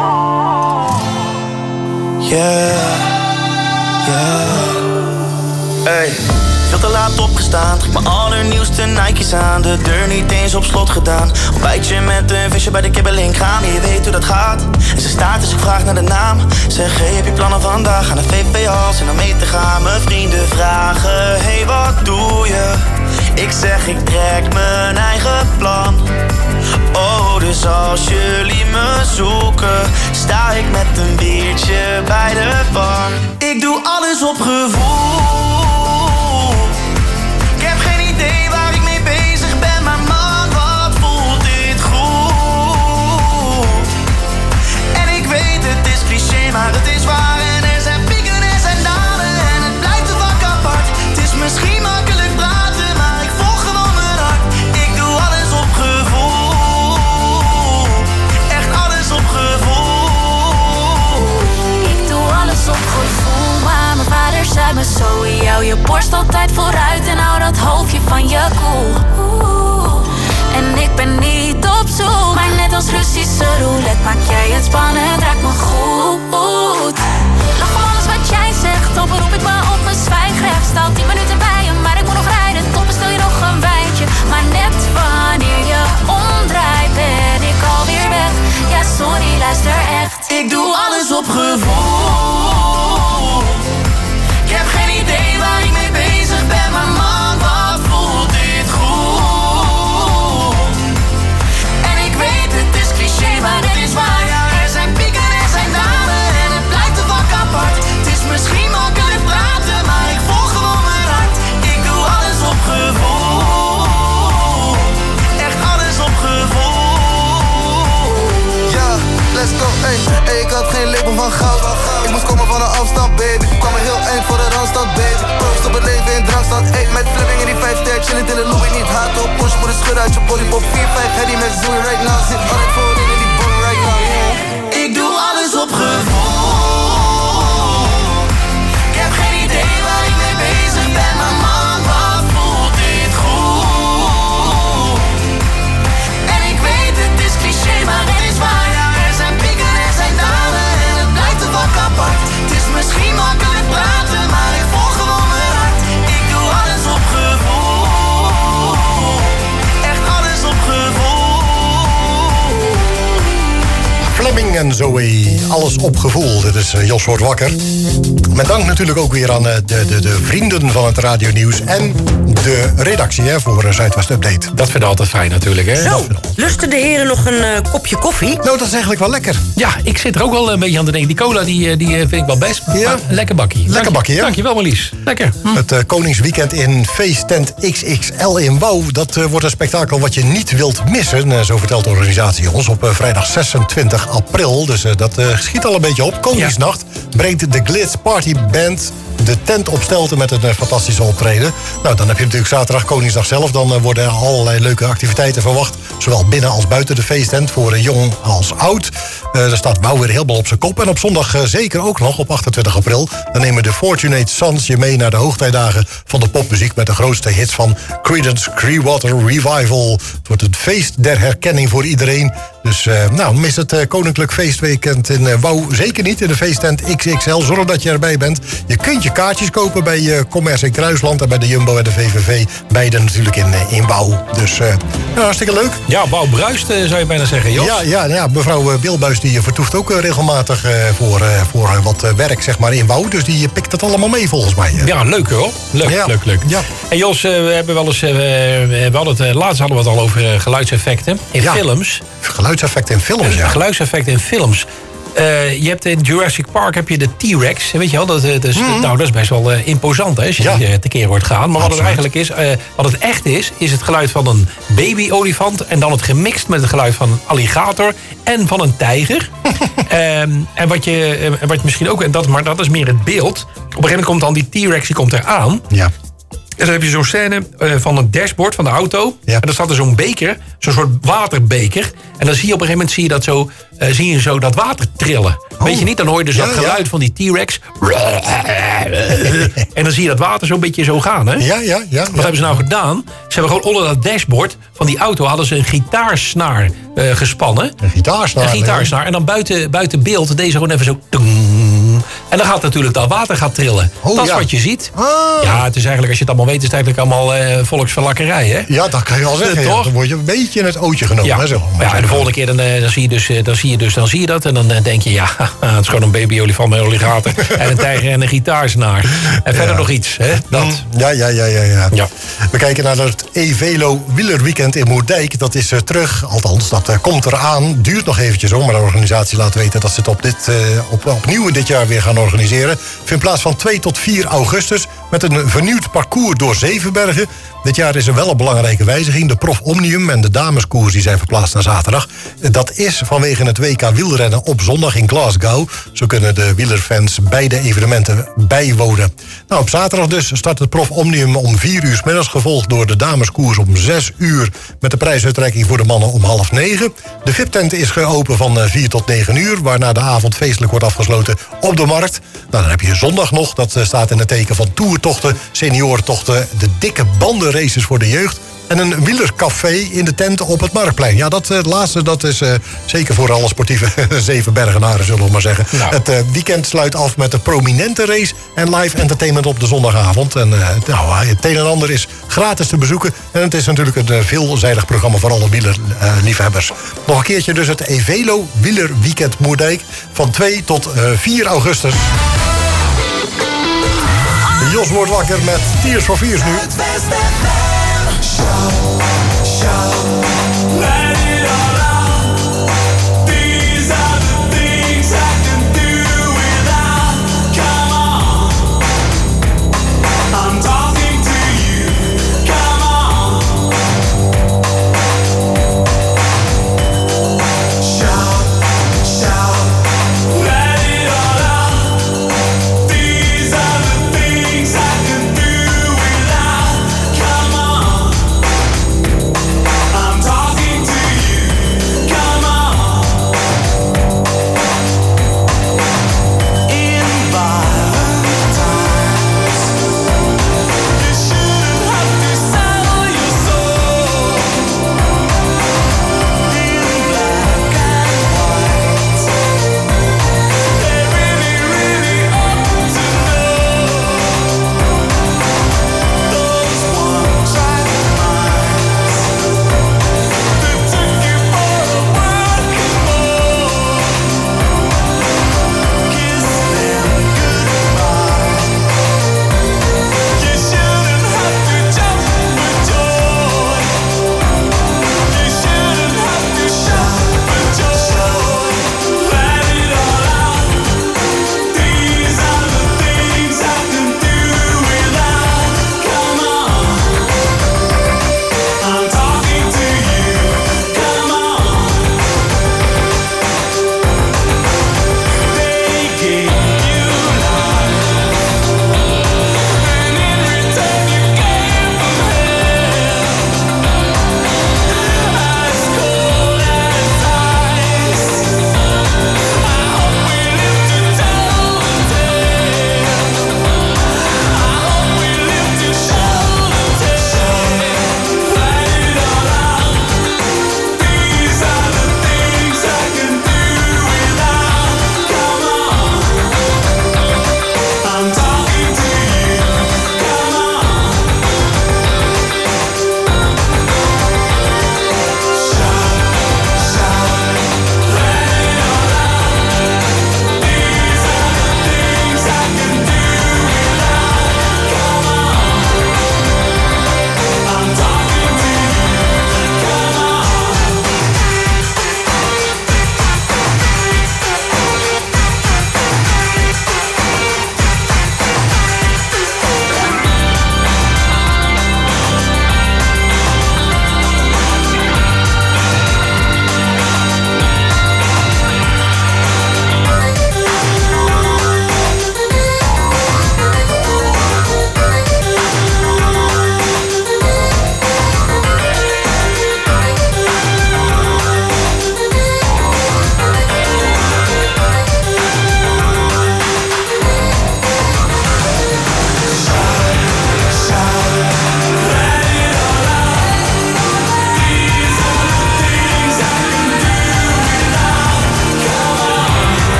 Yeah, yeah. Hey, veel te laat opgestaan. Trek mijn allernieuwste Nike's aan. De deur niet eens op slot gedaan. Ontbijtje met een visje bij de kibbeling gaan. Je weet hoe dat gaat. En ze staat dus ik vraag naar de naam. Zeg, hey, heb je plannen vandaag? Aan de V V als en om mee te gaan. Mijn vrienden vragen, hey, wat doe je? Ik zeg, ik trek mijn eigen plan. Oh, dus als jullie me zoeken, sta ik met een biertje bij de bar. Ik doe alles op gevoel. Ik heb geen idee waar ik mee bezig ben, maar man, wat voelt dit goed. En ik weet het is cliché, maar het is waar. En er zijn pieken en er zijn dalen en het blijft een vak apart. Het is misschien makkelijk praten, maar ik volg gewoon mijn hart. Ik doe alles op gevoel. Echt alles op gevoel. Ik doe alles op gevoel, maar mijn vader zei me zo. Hou je borst altijd vooruit en hou dat hoofdje van je koel. En ik ben niet op zoek, maar net als Russische roulette maak jij het spannend, raakt me goed. Lach om alles wat jij zegt, dan beroep ik me op mijn zwijgrecht. Sta al tien minuten bij je, maar ik moet nog rijden. Tot bestel je nog een wijntje, maar net wanneer je omdraait ben ik alweer weg. Ja sorry, luister echt. Ik doe alles op gevoel. Ik heb geen idee waar ik mee bezig Ey, ik had geen label van goud. Ik moest komen van een afstand, baby. Kwam er heel eind voor de randstad, baby. Proost op het leven in drankstad. Ey, met flipping in die vijf sterk. Chillend in de Louis, niet hard op. Push voor de schud uit je bodypop. vier vijf heady met Zoe right now. Zit altijd voorin in die boom right now, yeah. Ik doe alles op gevoel. Ik heb geen idee waar ik mee bezig ben, maar man, wat voelt dit goed. En ik weet het is cliché, maar het is waar. Ja, er zijn pieken, er zijn dalen en het blijft er wat apart. Het is misschien makkelijk praten, maar ik volg gewoon mijn hart. Ik doe alles op gevoel. Echt alles op gevoel. Fleming en Zoe, alles op gevoel. Dit is uh, Jos wordt wakker. Met dank natuurlijk ook weer aan uh, de, de, de vrienden van het radionieuws en de redactie hè, voor uh, Zuidwest Update. Dat vind ik altijd fijn natuurlijk, hè? Zo, lusten de heren nog een uh, kopje koffie? Nou, dat is eigenlijk wel lekker. Ja, ik zit er ook wel een beetje aan te denken. Die cola die, die vind ik wel best. Ja. Maar lekker bakkie. Lekker Dank, bakkie, hè? Dankjewel, Marlies. Lekker. Hm. Het uh, Koningsweekend in feesttent X X L in Wouw. Dat uh, wordt een spektakel wat je niet wilt missen. Uh, zo vertelt de organisatie ons op uh, vrijdag zesentwintig april. Dus uh, dat uh, schiet al een beetje op. Koningsnacht brengt de Glitz Party Band de tent op stelte met een uh, fantastische optreden. Nou, dan heb je natuurlijk zaterdag Koningsdag zelf. Dan uh, worden allerlei leuke activiteiten verwacht. Zowel binnen als buiten de feesttent. Voor uh, jong als oud. Uh, er staat Wouw weer helemaal op zijn kop. En op zondag uh, zeker ook nog, op achtentwintig april... dan nemen de Fortunate Sons je mee naar de hoogtijdagen van de popmuziek... met de grootste hits van Creedence Clearwater Revival. Het wordt een feest der herkenning voor iedereen. Dus uh, nou, mis het uh, Koninklijk Feestweekend in uh, Wouw zeker niet. In de feesttent X X L, zorg dat je erbij bent. Je kunt je kaartjes kopen bij uh, Commerce in Kruisland... en bij de Jumbo en de V V V. Beide natuurlijk in, uh, in Wouw. Dus uh, nou, hartstikke leuk. Ja, Wouw bruist, uh, zou je bijna zeggen, Jos. Ja, ja, ja mevrouw uh, Bilbuis die vertoeft ook uh, regelmatig uh, voor, uh, voor uh, wat uh, werk zeg maar, in Wouw. Dus die uh, pikt het allemaal mee volgens mij. Uh. Ja, leuk hoor. Leuk, ja. leuk, leuk. Ja. En Jos, uh, we hebben wel eens... Uh, we hadden het, uh, laatst hadden we het al over uh, geluidseffecten in ja. films. Geluidseffecten in films, ja. Geluidseffecten in films. Uh, je hebt in Jurassic Park heb je de T-Rex. Weet je wel, dat, dat, is, mm. nou, dat is best wel uh, imposant hè, als je ja. die, uh, tekeer wordt gaan. Maar Absoluut. wat het eigenlijk is, uh, wat het echt is, is het geluid van een baby-olifant. En dan het gemixt met het geluid van een alligator en van een tijger. um, en wat je, uh, wat je misschien ook, en dat, maar dat is meer het beeld. Op een gegeven moment komt dan die T-Rex, die komt eraan. Ja. En dan heb je zo'n scène uh, van het dashboard van de auto. Ja. En dan staat er zo'n beker, zo'n soort waterbeker. En dan zie je op een gegeven moment zie je dat, zo, uh, zie je zo dat water trillen. Oh. Weet je niet? Dan hoor je dus ja, dat geluid ja. van die T-Rex. En dan zie je dat water zo'n beetje zo gaan. Hè? Ja, ja, ja, ja. Wat hebben ze nou gedaan? Ze hebben gewoon onder dat dashboard van die auto... hadden ze een gitaarsnaar uh, gespannen. Een gitaarsnaar? Een gitaarsnaar. En dan buiten, buiten beeld deze gewoon even zo... En dan gaat natuurlijk dat water gaat trillen. Oh, dat is ja. wat je ziet. Ah. Ja, het is eigenlijk, als je het allemaal weet... is het eigenlijk allemaal uh, volksverlakkerij, hè? Ja, dat kan je al zeggen. Ja, ja. Dan word je een beetje in het ootje genomen. Ja, hè, zeg maar. ja en de volgende keer dan, dan, zie je dus, dan, zie je dus, dan zie je dat... en dan denk je, ja, het is gewoon een baby-olifant met een alligator... en een tijger en een gitaarsnaar. En verder ja. nog iets, hè? Dat. Ja, ja, ja, ja, ja, ja. We kijken naar het E-Velo wielerweekend in Moerdijk. Dat is uh, terug, althans, dat uh, komt eraan. Duurt nog eventjes hoor, maar de organisatie laat weten... dat ze het op dit, uh, op, opnieuw dit jaar weer gaan organiseren. Vindt plaats van twee tot vier augustus... met een vernieuwd parcours door Zevenbergen. Dit jaar is er wel een belangrijke wijziging. De Prof Omnium en de dameskoers die zijn verplaatst naar zaterdag. Dat is vanwege het W K wielrennen op zondag in Glasgow. Zo kunnen de wielerfans beide evenementen bijwonen. Nou, op zaterdag dus start het Prof Omnium om vier uur 's middags... gevolgd door de dameskoers om zes uur... met de prijsuitreiking voor de mannen om half negen. De V I P-tent is geopend van vier tot negen uur... waarna de avond feestelijk wordt afgesloten op de markt. Nou, dan heb je zondag nog, dat staat in het teken van toertochten... seniorentochten, de dikke bandenraces voor de jeugd... en een wielercafé in de tent op het Marktplein. Ja, dat uh, laatste dat is uh, zeker voor alle sportieve Zevenbergenaren, zullen we maar zeggen. Nou. Het uh, weekend sluit af met de prominente race... en live entertainment op de zondagavond. En uh, nou, het een en ander is gratis te bezoeken... en het is natuurlijk een uh, veelzijdig programma voor alle wielerliefhebbers. Uh, Nog een keertje dus het E-Velo wielerweekend Moerdijk... van twee tot vier augustus. Jos wordt wakker met Tears for Fears nu. Show, show, let it all out. These are the things I can do without. Come on, I'm talking to you. Come on, shout, shout,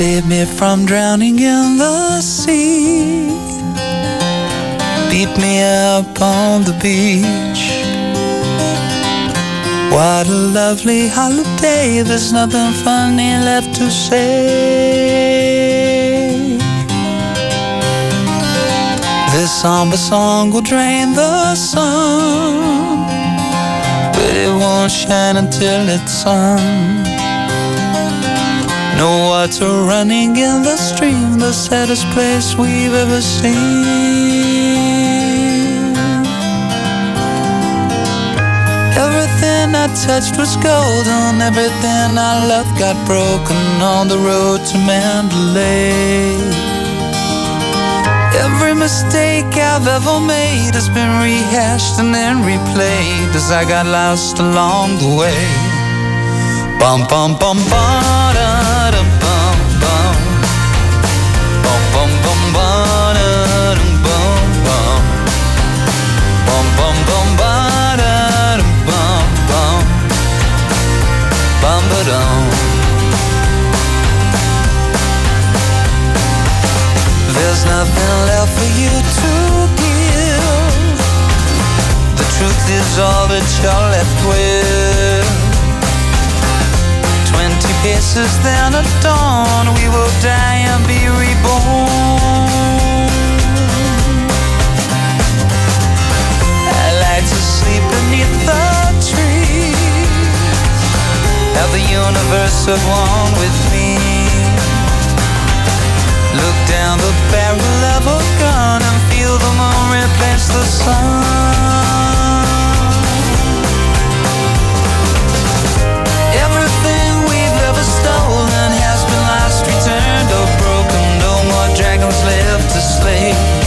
Save me from drowning in the sea. Beat me up on the beach. What a lovely holiday. There's nothing funny left to say. This somber song will drain the sun, but it won't shine until it's sung. No water running in the stream, the saddest place we've ever seen. Everything I touched was golden, everything I loved got broken on the road to Mandalay. Every mistake I've ever made has been rehashed and then replayed as I got lost along the way. Bum bum bum ba da da bum bum. Bum bum bum ba da da bum bum. Bum bum bum ba da da bum bum. Bum ba dum. There's nothing left for you to give. The truth is all that you're left with. Twenty paces then at dawn, we will die and be reborn. I like to sleep beneath the trees, have the universe at one with me. Look down the barrel of a gun and feel the moon replace the sun. Everything we've ever stolen has been lost, returned or broken. No more dragons left to slay.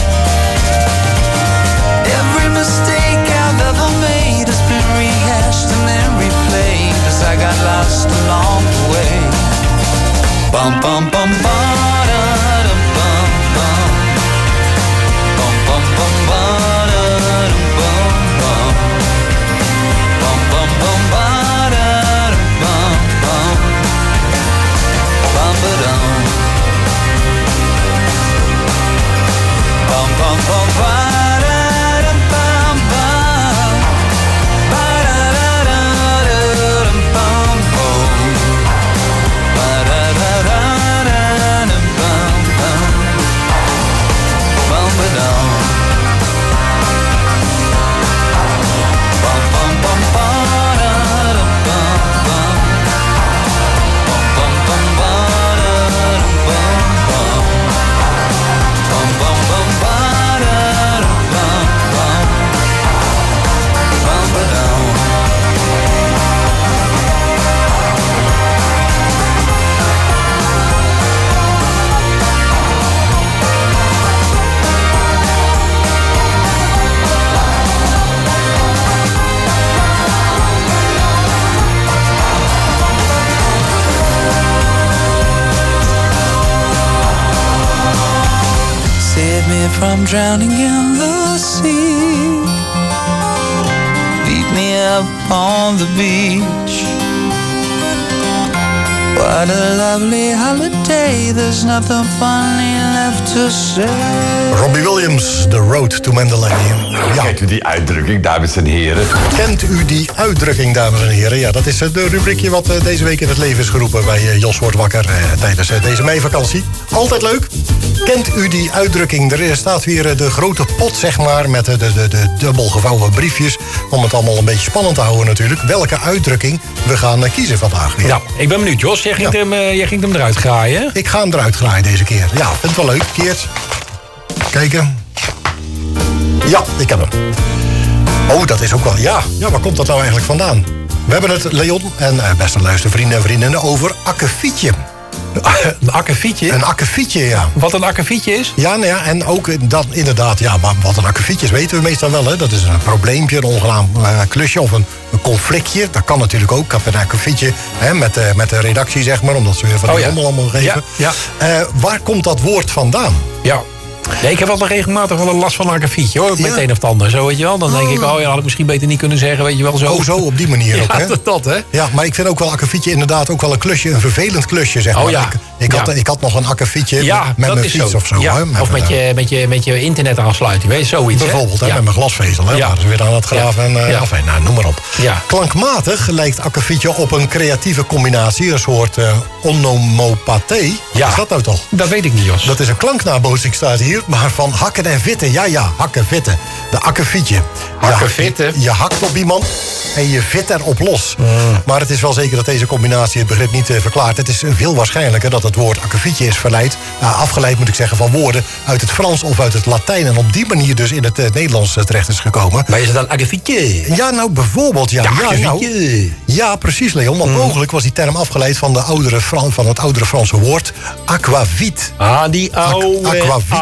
Every mistake I've ever made has been rehashed and then replayed as I got lost along the way. Bum bum bum bum. From drowning in the sea, beat me up on the beach. What a lovely holiday, there's nothing funny left to say. Robbie Williams, The Road to Mandalay. Ja. Kent u die uitdrukking, dames en heren? Kent u die uitdrukking, dames en heren? Ja, dat is de rubriekje wat deze week in het leven is geroepen bij Jos Wordt Wakker eh, tijdens deze meivakantie. Altijd leuk. Kent u die uitdrukking? Er staat weer de grote pot, zeg maar, met de, de, de, de dubbel gevouwen briefjes. Om het allemaal een beetje spannend te houden natuurlijk. Welke uitdrukking we gaan kiezen vandaag weer. Nou, ik ben benieuwd, Jos. Jij ging, ja. hem, uh, jij ging hem eruit graaien. Ik ga hem eruit graaien deze keer. Ja, vind het wel leuk. Keert. Kijken. Ja, ik heb hem. Oh, dat is ook wel... Ja, ja, waar komt dat nou eigenlijk vandaan? We hebben het, Leon en uh, beste luistervrienden en vriendinnen, over akkefietje. Een akkefietje? Een akkefietje, ja. Wat een akkefietje is? Ja, nou ja, en ook dat inderdaad, ja, wat een akkefietje is, weten we meestal wel, hè. Dat is een probleempje, een ongenaam uh, klusje of een, een conflictje. Dat kan natuurlijk ook. Ik heb een akkefietje hè, met, uh, met de redactie, zeg maar, omdat ze weer van oh, die ja. handel allemaal geven. Ja, ja. Uh, waar komt dat woord vandaan? Ja. Nee, ik heb altijd regelmatig wel een last van een akkefietje, hoor. Met Ja. het een of het ander, zo weet je wel. Dan denk ik, oh ja, had ik misschien beter niet kunnen zeggen, weet je wel. Zo. Oh, zo, op die manier ook, Ja, hè? dat, dat, hè? Ja, maar ik vind ook wel akkefietje inderdaad ook wel een klusje, een vervelend klusje, zeg maar. Oh ja. Ik, ik, had, Ja. ik had nog een akkefietje Ja, met, met dat mijn is fiets zo. of zo. Ja. Hè? Of met je, met, je, met je internetaansluiting, weet je, zoiets. Bijvoorbeeld, hè, Ja. met mijn glasvezel. Hè, Ja. waar ze weer aan het graven en uh, Ja. afijn, nou, noem maar op. Ja. Klankmatig lijkt akkefietje op een creatieve combinatie, een soort uh, onomopathee. Ja. Wat is dat nou toch? Dat weet ik niet, Jos. Dat is een klanknabootsing, staat hier, maar van hakken en vitten. Ja, ja, hakken, vitten. De akkefietje. Hakken, Je- vitten? Je, je hakt op iemand en je vit erop los. Maar het is wel zeker dat deze combinatie het begrip niet uh, verklaart. Het is uh, veel waarschijnlijker dat het woord akkefietje is verleid, uh, afgeleid moet ik zeggen, van woorden uit het Frans of uit het Latijn. En op die manier dus in het uh, Nederlands uh, terecht is gekomen. Maar is het dan akkefietje? Ja, nou bijvoorbeeld, ja. Ja, ja, nou, akkefietje. ja, precies, Leon. Want Mm. mogelijk was die term afgeleid van, de oudere Fran- van het oudere Franse woord aquavite. Ah, die oude aquavit.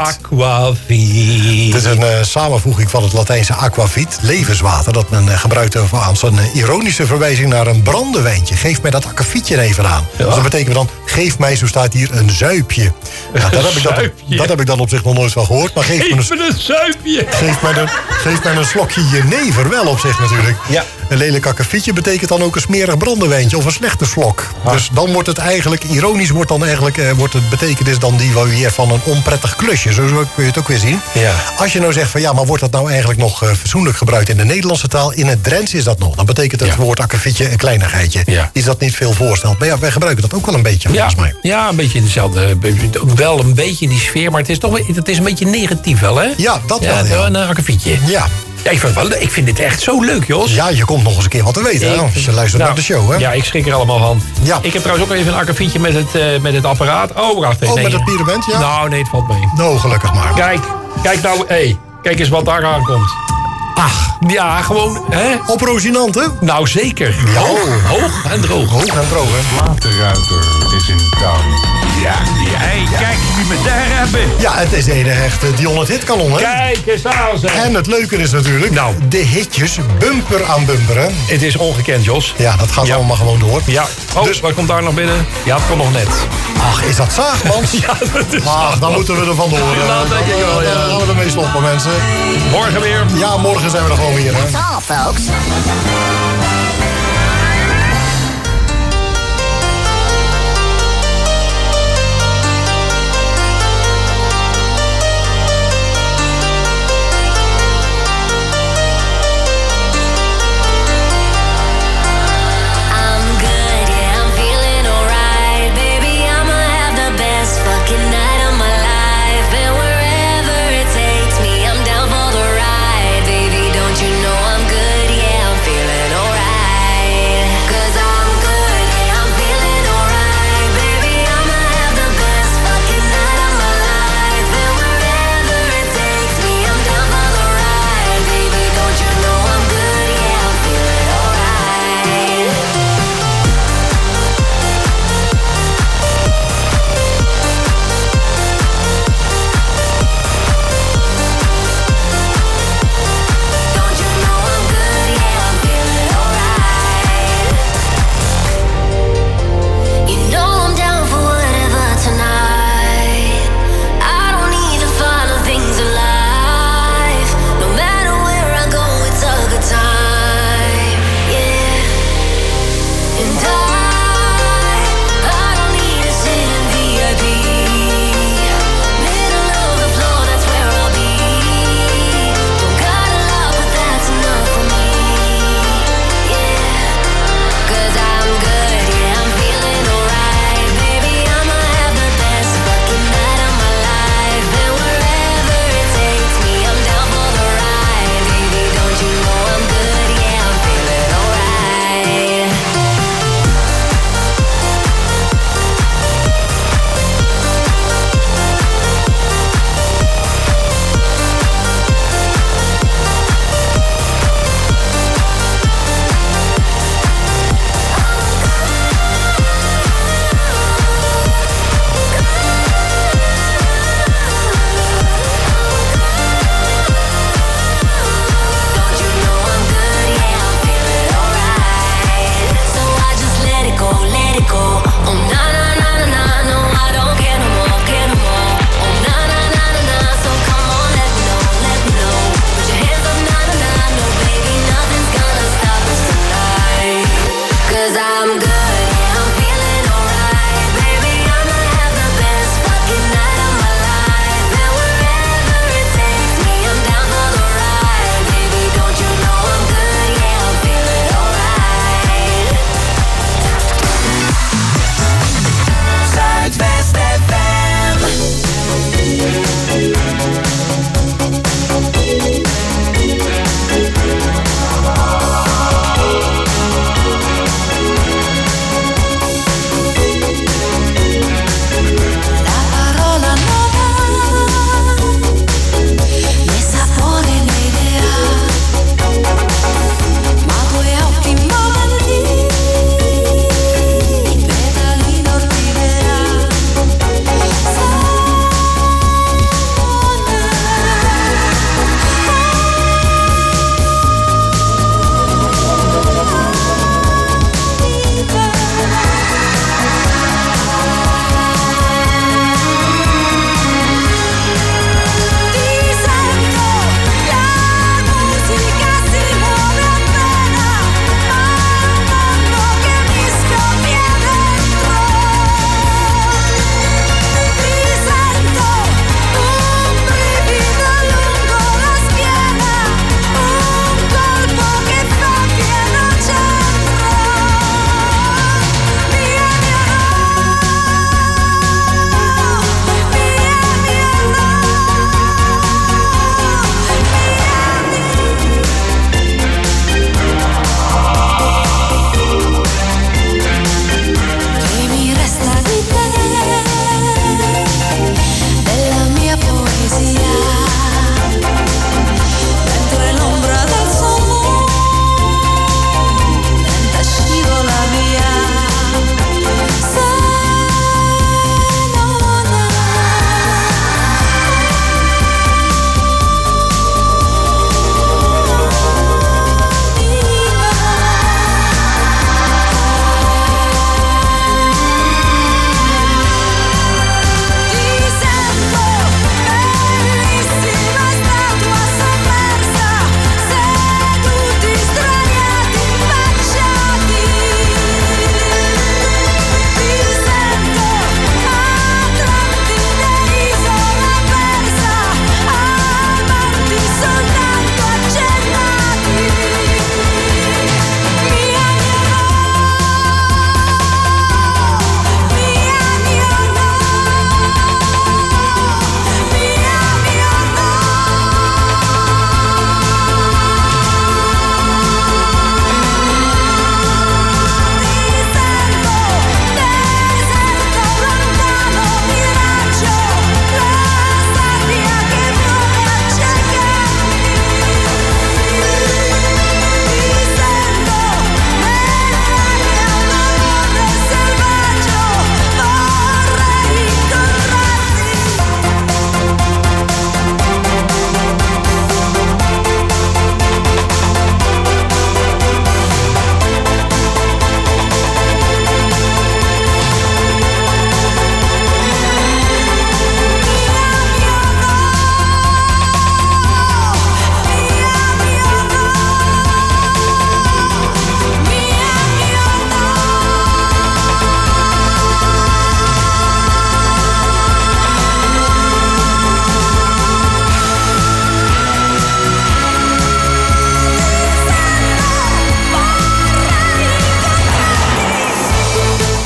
aquavit. Het is een uh, samenvoeging van het Latijnse aquavit, levenswater, dat men uh, gebruikte als een uh, ironische verwijzing naar een brandewijntje. Geef mij dat akkefietje even aan. Ja. Dus dat betekent dan, geef mij, zo staat hier, een zuipje. Ja, dat, heb ik dat, zuipje. dat heb ik dan op zich nog nooit van gehoord. Maar geef, me, Geef een, me een zuipje. geef, mij een, geef mij een slokje jenever wel op zich natuurlijk. Ja. Een lelijk akkefietje betekent dan ook een smerig brandewijntje of een slechte slok. Ah. Dus dan wordt het eigenlijk, ironisch wordt dan eigenlijk, eh, wordt het betekenis dan die weer van een onprettig klusje. Zo zo kun je het ook weer zien. Ja. Als je nou zegt van ja, maar wordt dat nou eigenlijk nog uh, fatsoenlijk gebruikt in de Nederlandse taal? In het Drents is dat nog. Dan betekent het Ja. woord akkefietje een kleinigheidje. Ja. Iets dat niet veel voorstelt. Maar ja, wij gebruiken dat ook wel een beetje Ja, volgens mij. ja, een beetje in dezelfde. Wel een beetje in die sfeer, maar het is toch wel- het is een beetje negatief wel, hè? Ja, dat wel, Ja, ja. een uh, akkefietje. Ja. Ja, ik, vind het wel, ik vind dit echt zo leuk, Jos. Ja, je komt nog eens een keer wat te weten. hè, Ik- Als je luistert nou, naar de show, hè? Ja, ik schrik er allemaal van. Ja. Ik heb trouwens ook even een akkefietje met het, uh, met het apparaat. Oh, wacht even. Oh, nee. met het pierenband, ja? Nou, nee, het valt mee. Nou, gelukkig maar. Kijk, kijk nou, hé. Hey, kijk eens wat daar aankomt. Ach, ja, gewoon, hè? Op Rosinant, hè? Nou, zeker. Ja. Hoog, hoog en droog. Hoog en droog, hè? Waterruiter is in town. Ja, ja. Hey, kijk wie me daar hebben. Ja, het is de enige echte Dion het hitkanon, hè? Kijk eens aan, zeg. En het leuke is natuurlijk, Nou. de hitjes bumper aan bumper, hè? Het is ongekend, Jos. Ja, dat gaat Ja. allemaal gewoon door. Ja. Oh, Dus- wat komt daar nog binnen? Ja, het komt nog net. Ach, is dat Zaagmans? Ja, dat is Ach, dan moeten we er vandoor. Ja, eh, dat denk ik wel, ja. Dan gaan we ermee stoppen, mensen. Morgen weer. Ja, morgen zijn we er gewoon weer, hè? That's all, folks.